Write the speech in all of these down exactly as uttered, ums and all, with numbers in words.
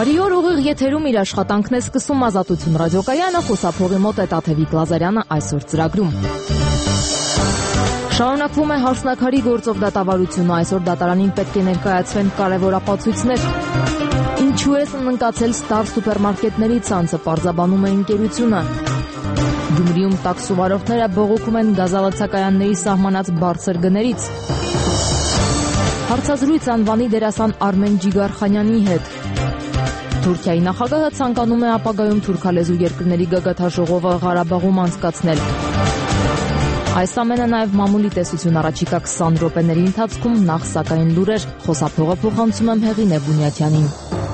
Բարի օր, ուղիղ եթերում իր աշխատանքն է սկսում Ազատություն ռադիոկայանը, խոսափողի մոտ է Տաթևիկ Լազարյանը այսօր ծրագրում։ Շարունակվում է հարսնաքարի գործով դատավարությունը, այսօր դատարանին պետք է ներկայացվեն կարևոր ապացույցներ։ Ինչու է սննկացել Star սուպերմարկետների ցանցը, պարզաբանում է ընկերությունը։ Գյումրիում տաքսու վարորդները բողոքում են գազալացակայանների սահմանած բարձր գներից։ Հարցազրույց անվանի դերասան Արմեն Ջիգարխանյանի հետ։ Թուրքիայի նախագահը ցանկանում է ապագայում թուրքալեզու երկրների գագաթաժողովը Ղարաբաղում անցկացնել։ Այս ամենը նաև մամուլի տեսություն առաջիկա քսան րոպեների ընթացքում, նախ սակայն լուրեր, խոսափողը փոխանցում եմ Հեղինե Բունյաթյանին։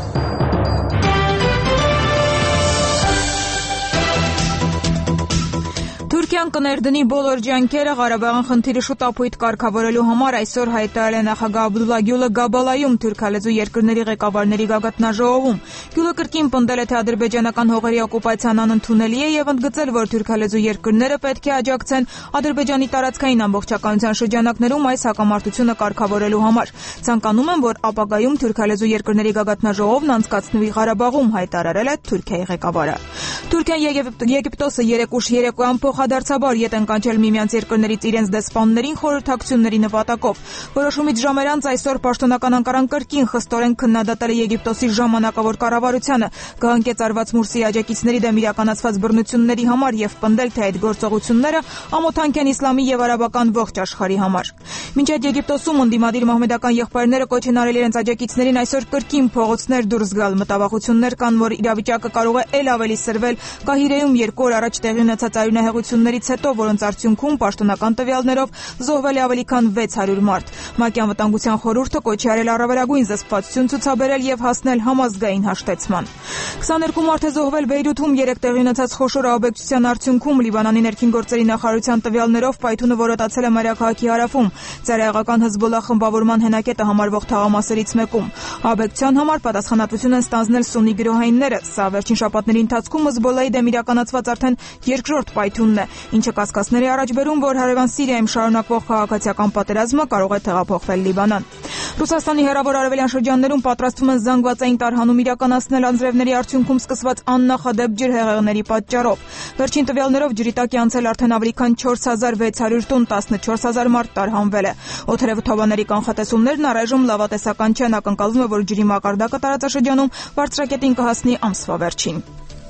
Թուրքիան կներդնի բոլոր ջանքերը Ղարաբաղյան խնդիրը շուտապույտ կարգավորելու համար, այսօր հայտարարել է նախագահ Աբդուլլա Գյուլը Գաբալայում թուրքալեզու երկրների ղեկավարների գագաթնաժողովում։ Գյուլը կրկին պնդել է, թե ադրբեջանական հողերի օկուպացիան անընդունելի է եւ ընդգծել, որ թուրքալեզու երկրները պետք է աջակցեն Ադրբեջանի տարածքային ամբողջականության շրջանակներում այս հակամարտությունը կարգավորելու համար։ Ցանկանում են, որ ապագայում թուրքալեզու երկրների գագաթնաժողովն անցկացնվի Ղարաբաղում, հայտարարել է Թուրքիայի ղեկավարը։ Թուրքիան եւ Եգիպտոսը երեք ուշ երեկոյան փոխադարձաբար ետ են կանչել միմյանց երկրներից իրենց դեսպաններին խորհրդակցությունների նպատակով։ Որոշումից ժամեր անց այսօր պաշտոնական Անկարան կրկին խստորեն քննադատել է Եգիպտոսի ժամանակավոր կառավարությանը, գահանքեց Արված Մուրսիի աջակիցների դեմ իրականացված բռնությունների համար եւ պնդել, թե այդ գործողությունները ամոթանք են իսլամի եւ արաբական ողջ աշխարհի համար։ Մինչ այդ Եգիպտոսում ընդդիմադիր մահմեդական եղբայրները կոչ են արել իրենց աջակիցներին այսօր կրկին փողոցներ դուրս գալ։ Մտավախություններ կան, որ իրավիճակը կարող է ել ավելի սրվել Կահիրեում երկու օր առաջ տեղի ունեցած արյունահեղություններից հետո, որոնց արդյունքում պաշտոնական տվյալներով զոհվել է ավելի քան վեց հարյուր մարդ։ ՄԱԿ-ի անվտանգության խորհուրդը կոչ է արել առավելագույն զսպվածություն ցուցաբերել եւ հասնել համազգային հաշտեցման։ քսաներկու մարդ է զոհվել Բեյրութում երեք տեղի ունեցած խոշոր ահաբեկչության արդյունքում։ Լիբանանի ներքին գործերի նախարարության տվյալներով պայթյունը որոտացել է մայրաքաղաքի հարավում, ծայրահեղական Հեզբոլլահ խմբավորման հենակետը համարվող թաղամասերից մեկում։ Ահաբեկչության համար պատասխանատվություն են ստանձնել սուննի գրոհայինները։ Սա վերջին շաբաթների ընթացքում Հեզբոլլահի դեմ իրականացված արդեն երկրորդ պայթյունն է, ինչը կասկածների առաջ բերում, որ հարևան Սիրիայում շարունակվող քաղաքացիական պատերազմը կարող է տեղափոխվել Լիբանան։ Ռուսաստանի հեռավոր արևելյան շրջաններում պատրաստվում են զանգվածային տարհանում իրականացնել անձրևների արդյունքում սկսված աննախադեպ ջրհեղեղների պատճառով։ Վերջին տվյալներով ջրի տակ է անցել արդեն ավելի քան չորս հազար վեց հարյուր տուն, տասնչորս հազար մարդ տարհանվել է։ Օդերևութաբանների կանխատեսումներն առայժմ լավատեսական չեն, ակնկալվում է, որ ջրի մակարդակը տարածաշրջանում բարձրակետին կհասնի ամսվա վերջին։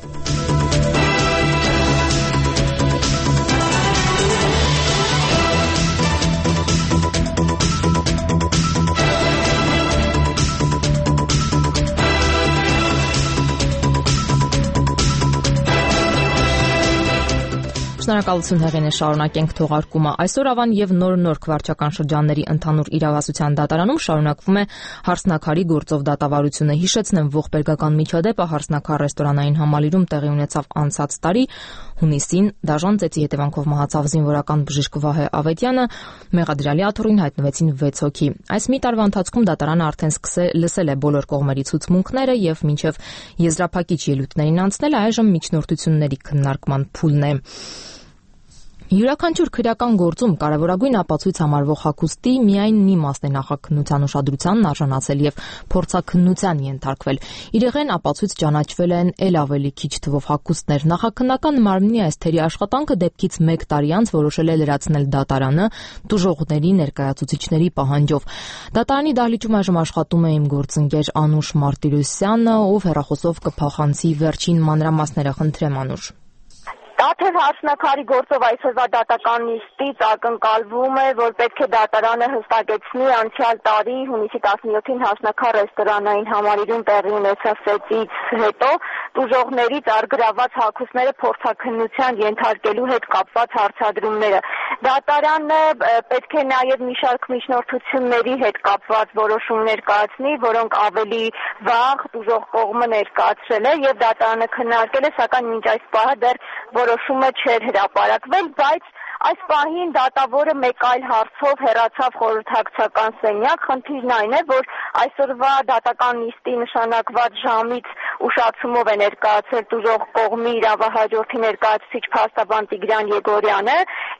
Շնորհակալություն Հեղինե, շարունակենք թողարկումը։ Այսօր Ավան եւ նոր-նոր քվարչական շրջանների ընդհանուր իրավասության դատարանում շարունակվում է հարսնաքարի գործով դատավարությունը։ Հիշեցնեմ, ողբերգական միջադեպը հարսնաքար ռեստորանային համալիրում տեղի ունեցավ անցած տարի հունիսին, դաժան ծեծի հետևանքով մահացավ զինվորական բժիշկ Վահե Ավետյանը, մեղադրյալի աթոռին հայտնվեցին վեց հոգի։ Այս մի տարվա ընթացքում դատարանը արդեն սկսել լսել է բոլոր կողմերի ցուցմունքները եւ մինչեւ եզրափակիչ ելույթներին անցնել այժմ միջնորդությունների քննարկման փուլն է։ Յուրաքանչյուր քրեական գործում կարևորագույն ապացույց համարվող հագուստի միայն մի մասն է նախաքննության ուշադրությանն արժանացել եւ փորձաքննության ենթարկվել։ Իրեղեն ապացույց ճանաչվել են ել ավելի քիչ թվով հագուստներ։ Նախաքննական մարմնի այս թերի աշխատանքը դեպքից մեկ տարի անց որոշել է լրացնել դատարանը տուժողների ներկայացուցիչների պահանջով։ Դատարանի դահլիճում այժմ աշխատում է իմ գործընկեր Անուշ Մարտիրոսյանը, ով հեռախոսով կփոխանցի վերջին մանրամասները։ Խնդրեմ, Անուշ։ Տաթև հարսնաքարի գործով այսօրվա դատական նիստից ակնկալվում է, որ պետք է դատարանը հստակեցնի անցյալ տարի հունիսի տասնյոթին հարսնաքար ռեստորանային համալիրում տեղի ունեցած ծեծից հետո տուժողներից առգրավված հագուստները փորձաքննության ենթարկելու հետ կապված հարցադրումները։ Դատարանը պետք է նաև մի շարք միջնորդությունների հետ կապված որոշումներ կայացնի, որոնք ավելի վաղ տուժող կողմը ներկայացրել է եւ դատարանը քննարկել է, սակայն մինչ այս պահը դեռ որոշումը չէր հրապարակվել, բայց այս պահին դատավորը մեկ այլ հարցով հեռացավ խորհրդակցական սենյակ։ Խնդիրն այն է, որ այսօրվա դատական նիստի նշանակված ժամից ուշացումով է ներկայացել տուժող կողմի իրավահաջորդի ներկայացուցիչ փաստաբան Տիգրան Եգորյանը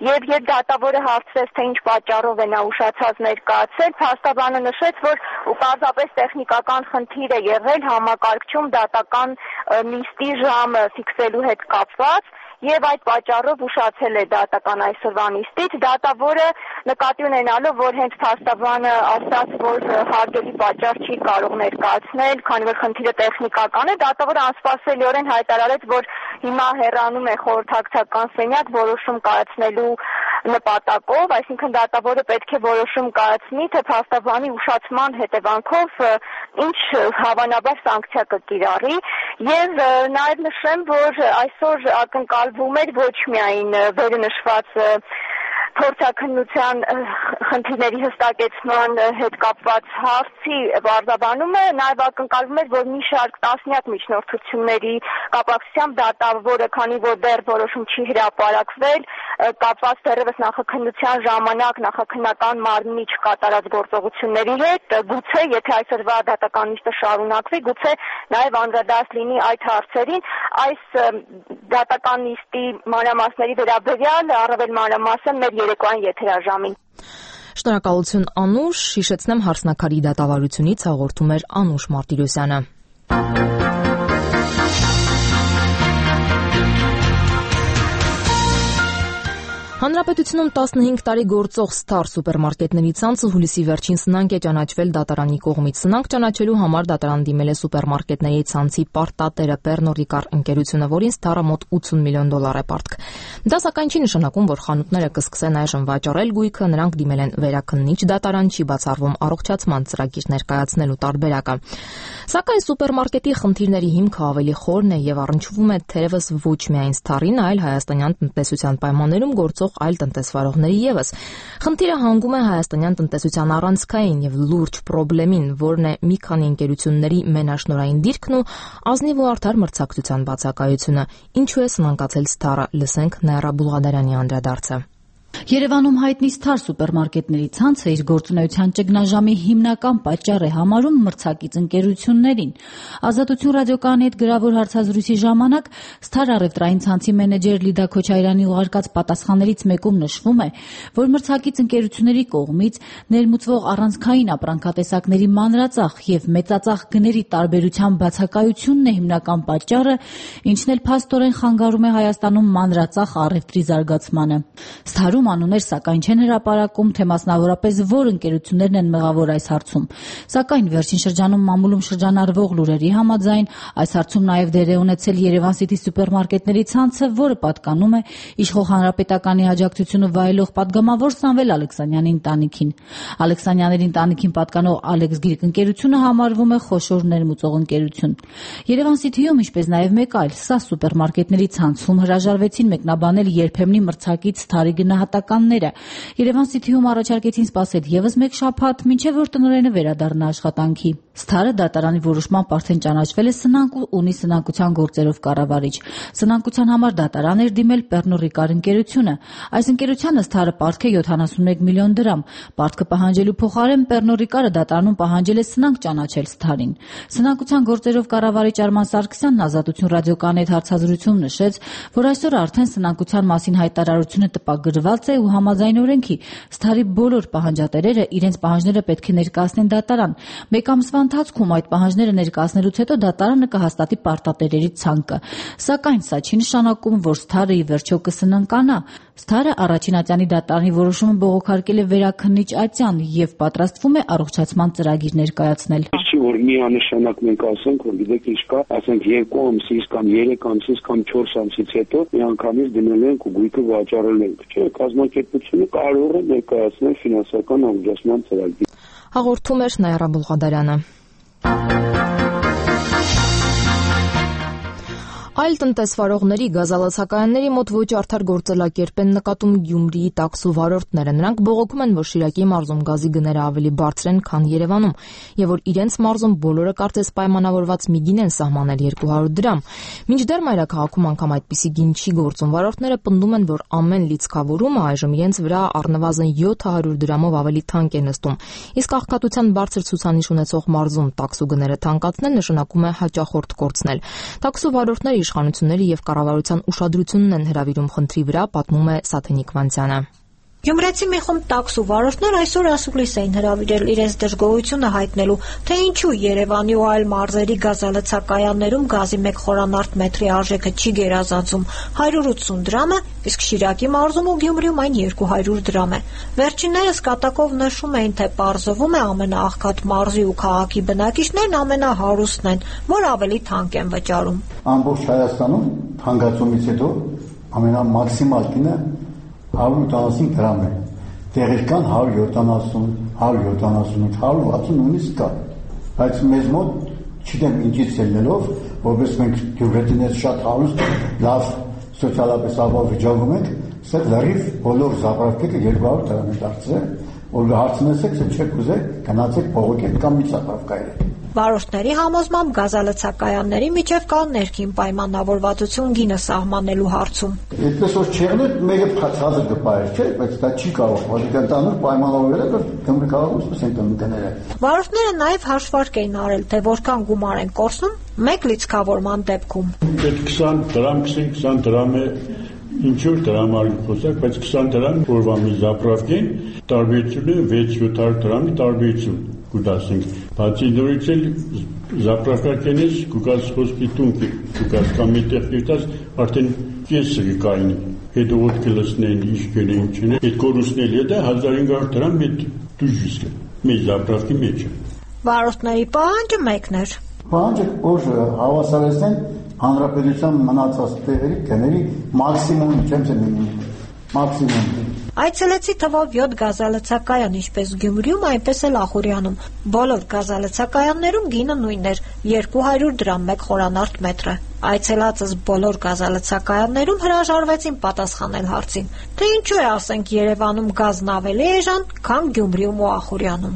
Եվ երբ դատավորը հարցրեց, թե ինչ պատճառով է նա ուշացած ներկայացել, փաստաբանը նշեց, որ պարզապես տեխնիկական խնդիր է եղել համակարգչում դատական նիստի ժամը ֆիքսելու հետ կապված, եւ այդ պատճառով ուշացել է դատական այսօրվա նիստից։ Դատավորը նկատի ունենալով, որ հենց փաստաբանը ասաց, որ հարգելի պատճառ չի կարող ներկայացնել, քանի որ խնդիրը տեխնիկական է, դատավորը անսպասելիորեն հայտարարեց, որ հիմա հեռանում է խորհրդակցական սենյակ որոշում կայացնելու նպատակով, այսինքն դատավորը պետք է որոշում կայացնի, թե փաստաբանի ուշացման հետևանքով ինչ հավանաբար սանկցիա կկիրառի, եւ նաեւ նշեմ, որ այսօր ակնկալվում էր ոչ միայն վերը նշված փորձաքննության խնդիրների հստակեցման հետ կապված հարցի բարձրաբանումը, նաև ակնկալվում էր, որ մի շարք տասնյակ միջնորդությունների կապակցությամբ դատավորը, քանի որ դեռ որոշում չի հրապարակվել, կապված դեռևս նախաքննության ժամանակ նախաքննական մարմնի չկատարած գործողությունների հետ, գուցե եթե այսօրվա դատական նիստը շարունակվի, գուցե նաև անդրադարձ լինի այդ հարցերին, այս դատական նիստի մանրամասների վերաբերյալ առավել մանրամասն մեր երեկոյան եթերաժամին։ Շնորհակալություն Անուշ, հիշեցնեմ Հարսնաքարի դատավարությունից հաղորդում էր Անուշ Մարտիրոսյանը։ Հանրապետությունում տասնհինգ տարի գործող Star սուպերմարկետների ցանցը հուլիսի վերջին սնանկ է ճանաչվել դատարանի կողմից։ Սնանկ ճանաչելու համար դատարան դիմել է սուպերմարկետների ցանցի պարտատերը Pernod Ricard ընկերությունը, որին Star-ը մոտ ութուն միլիոն դոլար է պարտք։ Դա սակայն չի նշանակում, որ խանութները կսկսեն այժմ վաճառել գույքը, նրանք դիմել են վերաքննիչ դատարան, չի բացառվում առողջացման ծրագիր ներկայացնելու տարբերակը։ Սակայն սուպերմարկետի խնդիրների հիմքը ավելի խորն է եւ առնչվում է թերևս ոչ միայն Star-ին, այլ հայաստանյան տնտեսության պայմաններում գործող այլ տնտեսվարողների եւս։ Խնդիրը հանգում է հայաստանյան տնտեսության առանցքային եւ լուրջ խնդրին, որն է մի քանի ընկերությունների մենաշնորհային դիրքն ու ազնիվ ու արդար մրցակցության բացակայությունը։ Ինչու է սնանկացել Star-ը, լսենք Նաիրա Բուլղադարյանի անդրադարձը։ Երևանում հայտնի Star սուպերմարկետների ցանցը իր գործունեության ճգնաժամի հիմնական պատճառ է համարում մրցակից ընկերություններին։ Ազատություն ռադիոկայանի հետ գրավոր հարցազրույցի ժամանակ Star առևտրային ցանցի մենեջեր Լիդա Քոչարյանի ուղարկած պատասխաններից մեկում նշվում է, որ մրցակից ընկերությունների կողմից ներմուծվող առանցքային ապրանքատեսակների մանրածախ եւ մեծածախ գների տարբերության բացակայությունն է հիմնական պատճառը, ինչն էլ փաստորեն խանգարում է Հայաստանում մանրածախ առևտրի զարգացմանը։ Star-ում անուններ սակայն չեն հրապարակում, թե մասնավորապես որ ընկերություններն են մեղավոր այս հարցում։ Սակայն վերջին շրջանում մամուլում շրջանառվող լուրերի համաձայն այս հարցում նաև դեր է ունեցել Երևան City սուպերմարկետների ցանցը, որը պատկանում է իշխող հանրապետականի աջակցությունը վայելող պատգամավոր Սամվել Ալեքսանյանի ընտանիքին։ Ալեքսանյանների ընտանիքին պատկանող Alex Greek ընկերությունը համարվում է խոշոր ներմուծող ընկերություն։ Երևան City-ում, ինչպես նաև մեկ այլ Սա սուպերմարկետների ցանցում հրաժարվեցին մեկնաբանել երբեմնի մրցակից Star-ի գնահատականները։ Երևան City-ում առաջարկեցին սպասել եւս մեկ շաբաթ, մինչեւ որ տնօրենը վերադառնա աշխատանքի։ Star-ը դատարանի որոշմամբ արդեն ճանաչվել է սնանկ ու ունի սնանկության գործերով կառավարիչ։ Սնանկության համար դատարան էր դիմել Pernod Ricard ընկերությունը։ Այս ընկերությանը Star-ը պարտք է յոթանասունմեկ միլիոն դրամ։ Պարտքը պահանջելու փոխարեն Pernod Ricard-ը դատարանում պահանջել է սնանկ ճանաչել Star-ին։ Սնանկության գործերով կառավարիչ Արման Սարգսյանն Ազատություն ռադիոկայանի հետ հարցազրույցում նշեց, որ այսօր արդեն սնանկության մասին հայտարարությունը տպագրված է ու համաձայն օրենքի Star-ի բոլոր պահանջատերերը իրենց պահանջները պետք է ներկայացնեն դատարան։ Մեկ ամսվա ընթացքում այդ պահանջները ներկայացնելուց հետո դատարանը կհաստատի պարտատերերի ցանկը։ Սակայն սա չի նշանակում, որ Star-ը ի վերջո կսննկանա։ Star-ը առաջին ատյանի դատարանի որոշումը բողոքարկել է վերաքննիչ ատյան եւ պատրաստվում է առողջացման ծրագիր ներկայացնել։ Չի որ միանշանակ մենք ասենք, որ գիտեք ինչ կա, ասենք երկու ամսից կամ երեք ամսից կամ չորս ամսից հետո միանգամից դնել ենք ու գույքը վաճառել ենք։ Չէ, կազմակերպությունը կարող է ներկայացնել ֆինանսական առողջացման ծրագիր։ Հաղորդում էր Նաիրա Բուլղադարյանը։ Այլ տնտեսվարողների գազալացակայանների մոտ ոչ արդար գործելակերպ են նկատում Գյումրիի տաքսու վարորդները։ Նրանք բողոքում են, որ Շիրակի մարզում գազի գները ավելի բարձր են, քան Երևանում, եւ որ իրենց մարզում բոլորը կարծես պայմանավորված մի գին են սահմանել երկու հարյուր դրամ։ Մինչդեռ մայրաքաղաքում անգամ այդպիսի գին չի գործում։ Վարորդները պնդում են, որ ամեն լիցքավորումը այժմ իրենց վրա առնվազն յոթ հարյուր դրամով ավելի թանկ է նստում։ Իսկ աղքատության բարձր ցուցանիշ ունեցող մարզում տաքսու գները թանկացնել նշանակում է հաճախորդ կորցնել։ Տաքսու վարորդները իշխանությունների եւ կառավարության ուշադրությունն են հրավիրում խնդրի վրա, պատմում է Սաթենիկ Վանցյանը։ Գյումրեցի մի խումբ տաքսու վարորդներ այսօր ասուլիս էին հրավիրել իրենց դժգոհությունը հայտնելու, թե ինչու Երևանի ու այլ մարզերի գազալցակայաններում գազի մեկ խորանարդ մետրի արժեքը չի գերազանցում հարյուր ութսուն դրամ է, իսկ Շիրակի մարզում ու Գյումրիում այն երկու հարյուր դրամ է։ Վերջիններս կատակով նշում էին, թե պարզվում է ամենաաղքատ մարզի ու քաղաքի բնակիչներն ամենահարուստն են, որ ավելի թանկ են վճարում։ Ամբողջ Հայաստանում թանկացումից հետո ամենամաքսիմալ գինը հարյուր ութանասուն դրամ է, տեղեր կան հարյուր յոթանասուն, հարյուր յոթանասունութ, հարյուր վաթսուն նույնիսկ կա, բայց մեզ մոտ չգիտեմ ինչից ելնելով, որպես մենք գյուղերից շատ հարուստ, լավ սոցիալապես ապահով վիճակում ենք, սա լրիվ բոլոր զապրավկերը երկու հարյուր դրամ են դարձել, որ հարցնեցեք, թե չեք ուզեք գնացեք փողոք կամ մի զապրավկայել։ Վարորդների համոզմամբ գազալցակայանների միջև կա ներքին պայմանավորվածություն գինը սահմանելու հարցում։ Այդպես որ չեղներ մեկը փածածը կպայր, չէ, բայց դա չի կարող, որովհետեւ ընտանուր պայմանավորվել է, որ Գյումրի քաղաքում սպասեն կմկները։ Վարորդները նաև հաշվարկ էին արել, թե որքան գումար են կորցնում մեկ լիցքավորման դեպքում։ Այդ քսան դրամ, քսան դրամ է ինչ-որ դրամարի խոսակ, բայց քսան դրամ օրվա մի զապրավկեն տարբերությունը վեց յոթ հարյուր դրամի տարբերություն կուտասենք։ Բացի դուրից էլ զապրավկենից կուկաս խոսքի տունք կուկաս կամ միտեղ կերտած արդեն կեսը կկայնի։ Հետո ոտքը լսնեն իշկերը ինչին է։ Այդ կորուսնել է դա հազար հինգ հարյուր դրամ մետ դուժիսկ է։ Մեծ զապրավկի մեջ է։ Վարորդների պահանջը մեկն էր։ Պահանջը որ հավասարեցնեն հանրապետության մնացած տեղերի գների մաքսիմում չեմ ցենում մաքսիմում Այցելեցի թվով յոթ գազալցակայան, ինչպես Գյումրիում, այնպես էլ Ախուրյանում։ Բոլոր գազալցակայաններում գինը նույնն էր՝ երկու հարյուր դրամ մեկ խորանարդ մետրը։ Այցելածս բոլոր գազալցակայաններում հրաժարվեցին պատասխանել հարցին, թե ինչու է, ասենք, Երևանում գազն ավելի էժան, քան Գյումրիում ու Ախուրյանում։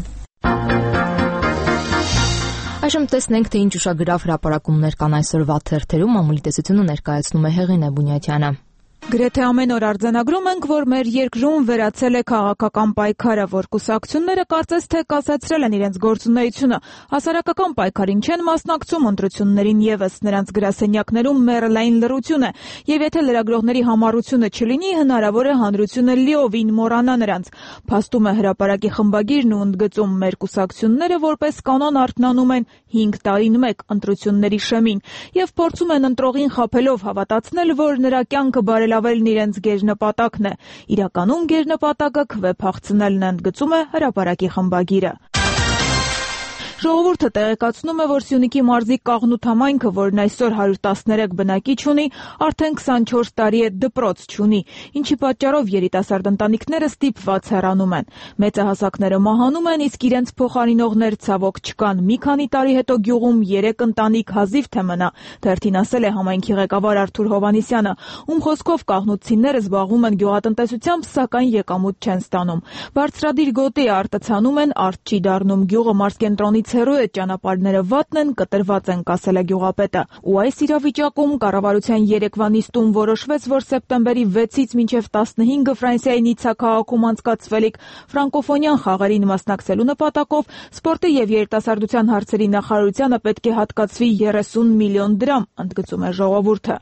Այժմ տեսնենք, թե ինչ ուշագրավ հրապարակումներ կան այսօրվա թերթերում, մամուլի տեսությունը ներկայացնում է Հեղինե Բունյաթյանը։ Գրեթե ամեն օր արձանագրում ենք, որ մեր երկրում վերացել է քաղաքական պայքարը, որ կուսակցությունները կարծես թե կասեցրել են իրենց գործունեությունը, հասարակական պայքարին չեն մասնակցում, ընտրություններին եւս նրանց գրասենյակներում մեռելային լռություն է, եւ եթե լրագրողների համառությունը չլինի, հնարավոր է հանրությունը լիովին մոռանա նրանց։ Փաստում է հրապարակի խմբագիրն ու ընդգծում մեր կուսակցությունները որպես կանոն արթնանում են հինգ տարին մեկ ընտրությունների շեմին եւ փորձում են ընտրողին խաբելով հավատացնել, որ նրա կյանքը բարելավելն իրենց գերնպատակն է։ Իրականում գերնպատակը քվեփախցնելն ընդգծում է հրապարակի խմբագիրը։ Ժողովուրդը տեղեկացնում է, որ Սյունիքի մարզի Կաղնուտ համայնքը, որն այսօր հարյուր տասներեք բնակիչ ունի, արդեն քսանչորս տարի է դպրոց չունի, ինչի պատճառով երիտասարդ ընտանիքները ստիպված հեռանում են։ Մեծահասակները մահանում են, իսկ իրենց փոխարինողներ ցավոք չկան։ Մի քանի տարի հետո գյուղում երեք ընտանիք հազիվ թե մնա, թերթին ասել է համայնքի ղեկավար Արթուր Հովհաննիսյանը, ում խոսքով կաղնուտցիները զբաղվում են գյուղատնտեսությամբ, սակայն եկամուտ չեն ստանում։ Բարձրադիր գոտի արտացանում են, արդ չի դառնում, գյուղը մարզկենտրոնից հեռու է, ճանապարհները վատն են, կտրված են, ասել է գյուղապետը։ Ու այս իրավիճակում կառավարության երեկվա նիստում որոշվեց, որ սեպտեմբերի վեցից մինչև տասնհինգը Ֆրանսիայի Նիցցա քաղաքում անցկացվելիք ֆրանկոֆոնյան խաղերին մասնակցելու նպատակով սպորտի եւ երիտասարդության հարցերի նախարարությանը պետք է հատկացվի երեսուն միլիոն դրամ, ընդգծում է ժողովուրդը։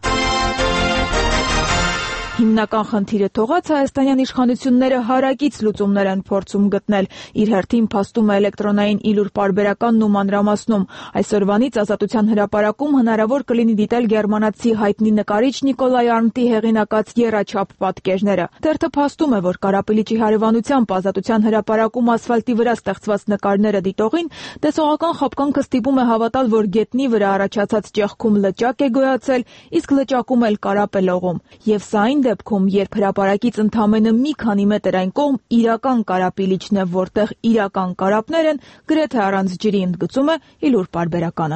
Հիմնական խնդիրը թողած հայաստանյան իշխանությունները հարակից լուծումներ են փորձում գտնել։ Իր հերթին փաստում է էլեկտրոնային իլուր պարբերականն ու մանրամասնում։ Այսօրվանից Ազատության հրապարակում հնարավոր կլինի դիտել գերմանացի հայտնի նկարիչ Նիկոլայ Արնտի հեղինակած եռաչափ պատկերները։ Թերթը փաստում է, որ Կարապիլիչի հարևանությամբ Ազատության հրապարակում ասֆալտի վրա ստեղծված նկարները դիտողին տեսողական խաբկանքը ստիպում է հավատալ, որ գետնի վրա առաջացած ճեղքում լճակ է գոյացել, իսկ լճակում էլ կարապ է լողում։ Եվ սա այն դեպքում, երբ հրապարակից ընդամենը մի քանի մետր այն կողմ իրական Կարապիլիչն է, որտեղ իրական կարապներ են, գրեթե առանց ջրի, ընդգծում է իլուր պարբերականը։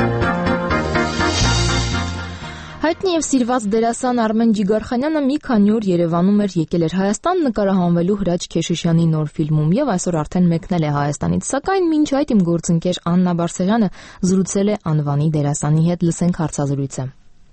Հայտնի եւ սիրված դերասան Արմեն Ջիգարխանյանը մի քանի օր Երևանում էր, եկել էր Հայաստան նկարահանվելու Հրաչ Քեշիշյանի նոր ֆիլմում եւ այսօր արդեն մեկնել է Հայաստանից, սակայն մինչ այդ իմ գործընկեր Աննա Բարսեղյանը զրուցել է անվանի դերասանի հետ, լսենք հարցազրույցը։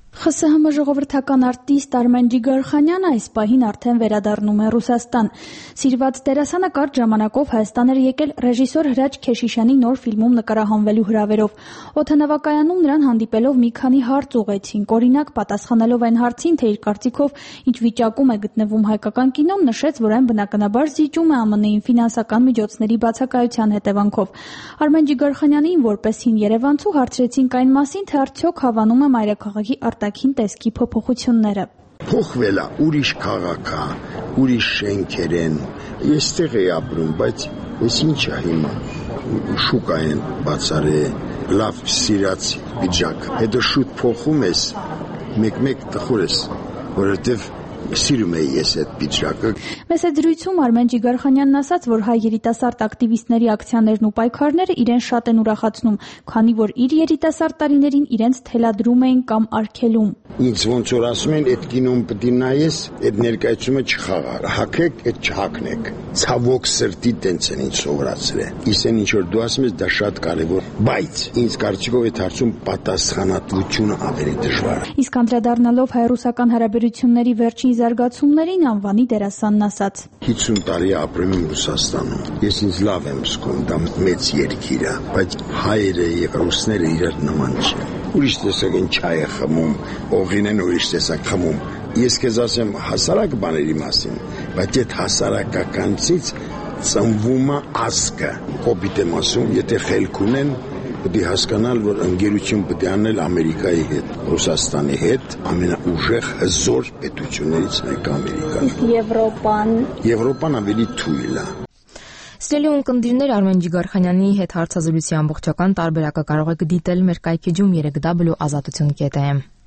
Խ Ս Հ Մ ժողովրդական արտիստ Արմեն Ջիգարխանյանը այս պահին արդեն վերադառնում է Ռուսաստան։ Սիրված դերասանը կարճ ժամանակով Հայաստան էր եկել ռեժիսոր Հրաչ Քեշիշյանի նոր ֆիլմում նկարահանվելու հրավերով։ Օդանավակայանում նրան հանդիպելով մի քանի հարց ուղղեցինք։ Օրինակ, պատասխանելով այն հարցին, թե իր կարծիքով ինչ վիճակում է գտնվում հայկական կինոն, նշեց, որ այն բնականաբար զիջում է Ա Մ Ն-ին ֆինանսական միջոցների բացակայության հետևանքով։ Արմեն Ջիգարխանյանին որպես հին երևանցու հարցրեցինք այն մասին, թե արդյոք հավանում է մայրաքաղաքի արտաքին տեսքի փոփոխությունները։ Փոխվել է, ուրիշ քաղաք է, ուրիշ շենքեր են։ Ես տեղ էի ապրում, բայց ես ինչ է հիմա։ Շուկա են բացարե, լավ սիրած պիջակ։ Հետո շուտ փոխում ես, մեկ-մեկ տխուր ես, որովհետև սիրում էի ես այդ պիջակը։ Մեծ զրույցում Արմեն Ջիգարխանյանն ասաց, որ հայ երիտասարդ ակտիվիստների ակցիաներն ու պայքարները իրեն շատ են ուրախացնում, քանի որ իր երիտասարդ տարիներին իրենց թելադրում էին կամ արգելում։ Ինձ ոնց որ ասում են, այդ կինոն պետք է նայես, այդ ներկայացումը չխաղար, հակեք, այդ չհակնեք։ Ցավոք սրտի տենց են ինձ սովորացրել։ Իսեն ինչ որ դու ասում ես, դա շատ կարևոր, բայց ինձ կարծիքով այդ հարցում պատասխանատվությունը ավելի դժվար է։ Իսկ անդրադառնալով հայ-ռուսական հարաբերությունների վերջին զարգացումներին անվանի դերասանն ասաց. հիսուն տարի ապրում եմ Ռուսաստանում։ Ես ինձ լավ եմ զգում, դա մեծ երկիր է, բայց հայերը եւ ռուսները իրար նման չեն։ Ուրիշ տեսակ են չայ է խմում, օղին են ուրիշ տեսակ խմում։ Ես քեզ ասեմ հասարակ բաների մասին, բայց այդ հասարակականից ծնվում է ազգը։ Կոպիտ եմ ասում, եթե խելք ունեն, պետք է հասկանալ, որ ընկերություն պետք է անել Ամերիկայի հետ, Ռուսաստանի հետ, ամենաուժեղ հզոր պետություններից մեկը Ամերիկան։ Իսկ Եվրոպան։ Եվրոպան ավելի թույլ է։ Սիրելի ունկնդիրներ, Արմեն Ջիգարխանյանի հետ հարցազրույցի ամբողջական տարբերակը կարող եք դիտել մեր կայքեջում երեք w ազատություն կետ է em։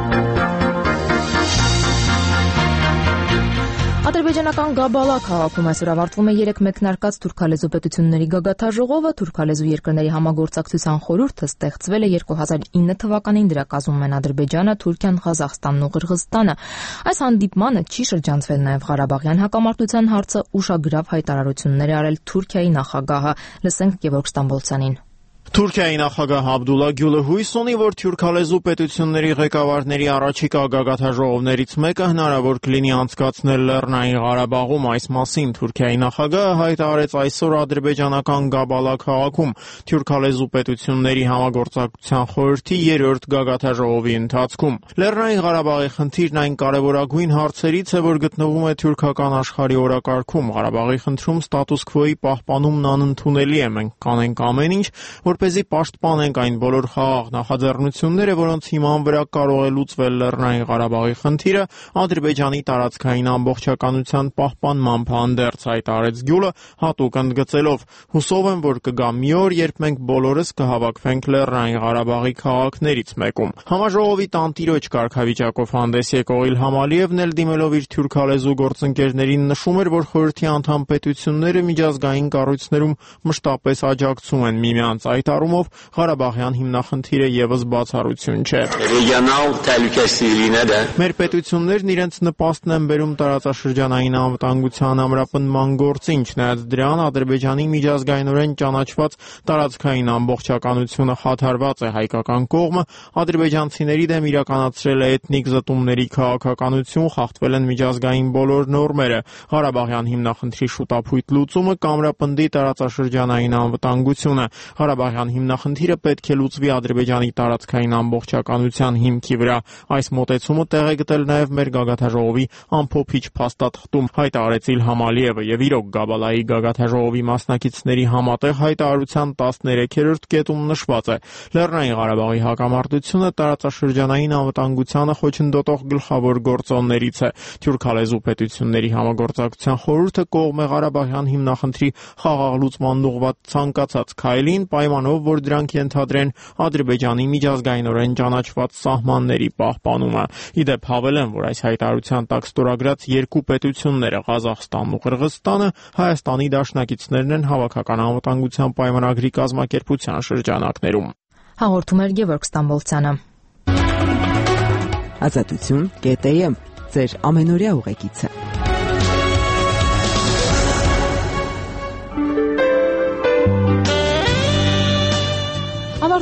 Ադրբեջանական Գաբալա քաղաքում այսօր ավարտվում է երեք մեկնարկած թուրքալեզու պետությունների գագաթաժողովը։ Թուրքալեզու երկրների համագործակցության խորհուրդը ստեղծվել է երկու հազար ինը թվականին, դրա կազմում են Ադրբեջանը, Թուրքիան, Ղազախստանն ու Ղրղզստանը։ Այս հանդիպմանը չի շրջանցվել նաև Ղարաբաղյան հակամարտության հարցը, ուշագրավ հայտարարություններ է արել Թուրքիայի նախագահը։ Լսենք Գևորգ Ստամբոլցյանին։ Թուրքիայի նախագահ Աբդուլլա Գյուլը հույս ունի, որ թուրքալեզու պետությունների ղեկավարների առաջիկա գագաթաժողովներից մեկը հնարավոր կլինի անցկացնել Լեռնային Ղարաբաղում։ Այս մասին Թուրքիայի նախագահը հայտարարեց այսօր ադրբեջանական Գաբալա քաղաքում թուրքալեզու պետությունների համագործակցության խորհրդի երրորդ գագաթաժողովի ընթացքում։ Լեռնային Ղարաբաղի խնդիրն այն կարևորագույն հարցերից է, որ գտնվում է թուրքական աշխարհի օրակարգում։ Ղարաբաղի խնդրում ստատուս քվոյի պահպանումն անընդունելի է։ Մենք կանենք ամեն ինչ, որպեսզի պաշտպանենք այն բոլոր խաղաղ նախաձեռնությունները, որոնց հիման վրա կարող է լուծվել Լեռնային Ղարաբաղի խնդիրը, Ադրբեջանի տարածքային ամբողջականության պահպանման հանդերձ, հայտարարեց Գյուլը, հատուկ ընդգծելով. հուսով եմ, որ կգա մի օր, երբ մենք բոլորս կհավաքվենք Լեռնային Ղարաբաղի քաղաքներից մեկում։ Համաժողովի տանտիրոջ կարգավիճակով հանդես եկող Իլհամ Ալիևն էլ դիմելով իր թուրքալեզու գործընկերներին նշում էր, որ խորհրդի անդամ պետությունները միջազգային կառույցներում մշտապես աջակցում են միմյանց։ Այդ առումով Ղարաբաղյան հիմնախնդիրը եւս բացառություն չէ։ Մեր պետություններն իրենց նպաստն են բերում տարածաշրջանային անվտանգության ամրապնդման գործին, չնայած դրան Ադրբեջանի միջազգայինորեն ճանաչված տարածքային ամբողջականությունը խաթարված է։ Հայկական կողմը ադրբեջանցիների դեմ իրականացրել է էթնիկ զտումների քաղաքականություն, խախտվել են միջազգային բոլոր նորմերը։ Ղարաբաղյան հիմնախնդրի շուտափույթ լուծումը կամրապնդի տարածաշրջանային անվտանգությունը։ Ղարաբաղյան հիմնախնդիրը պետք է լուծվի Ադրբեջանի տարածքային ամբողջականության հիմքի վրա։ Այս մոտեցումը տեղ է գտել նաև մեր գագաթաժողովի ամփոփիչ փաստաթղթում, հայտարարեց Իլհամ Ալիևը, եւ իրոք Գաբալայի գագաթաժողովի մասնակիցների համատեղ հայտարարության տասներեքերորդ կետում նշված է. Լեռնային Ղարաբաղի հակամարտությունը տարածաշրջանային անվտանգությանը խոչընդոտող գլխավոր գործոններից է։ Թուրքալեզու պետությունների համագործակցության խորհուրդը կողմ է Ղարաբաղյան հիմնախնդրի խաղաղ լուծման ուղղված ցանկացած քայլին, պայմանով, որ դրանք ենթադրեն Ադրբեջանի միջազգայինորեն ճանաչված սահմանների պահպանումը։ Իդեպ հավելեմ, որ այս հայտարարության տակ ստորագրած երկու պետությունները, Ղազախստանն ու Ղրղզստանը, Հայաստանի դաշնակիցներն են հավաքական անվտանգության պայմանագրի կազմակերպության շրջանակներում։ Հաղորդում էր Գևորգ Ստամբոլցյանը։ Ազատություն կետ է em, ձեր ամենօրյա ուղեկիցը։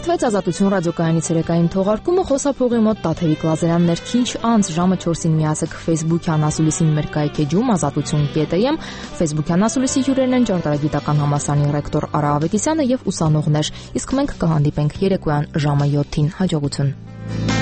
Ավարտվեց Ազատություն ռադիոկայանի ցերեկային թողարկումը խոսափողի մոտ Տաթևիկ Լազարյաններ քիչ անց ժամը չորսին միացեք Facebook-յան ասուլիսին մեր կայքեջում ազատություն կետ եմ Facebook-յան ասուլիսի հյուրերն են ճարտարագիտական համալսարանի ռեկտոր Արա Ավետիսյանը եւ ուսանողներ, իսկ մենք կհանդիպենք երեկոյան ժամը յոթին։ Հաջողություն։